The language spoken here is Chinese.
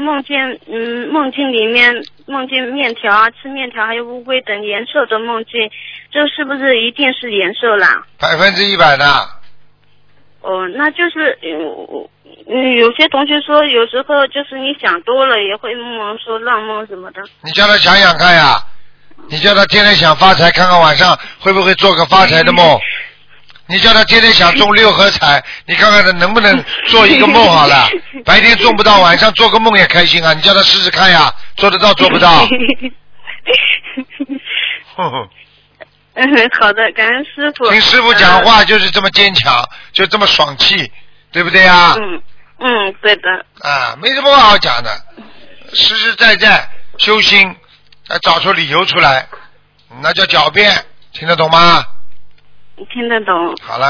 梦境里面梦见面条啊，吃面条还有乌龟等颜色的梦境，这是不是一定是颜色啦 100%的。 那就是有些同学说有时候就是你想多了也会梦说浪梦什么的。 你叫他想想看呀，你叫他天天想发财，看看晚上会不会做个发财的梦。你叫他天天想中6合彩，你看看他能不能做一个梦好了。白天中不到，晚上做个梦也开心啊！你叫他试试看呀，做得到做不到？ 好的，感恩师傅。 听师傅讲话就是这么坚强，就这么爽气，对不对呀？ 对的。 没什么好讲的，实实在在修心，找出理由出来，那叫狡辩，听得懂吗？ 听得懂。 好了。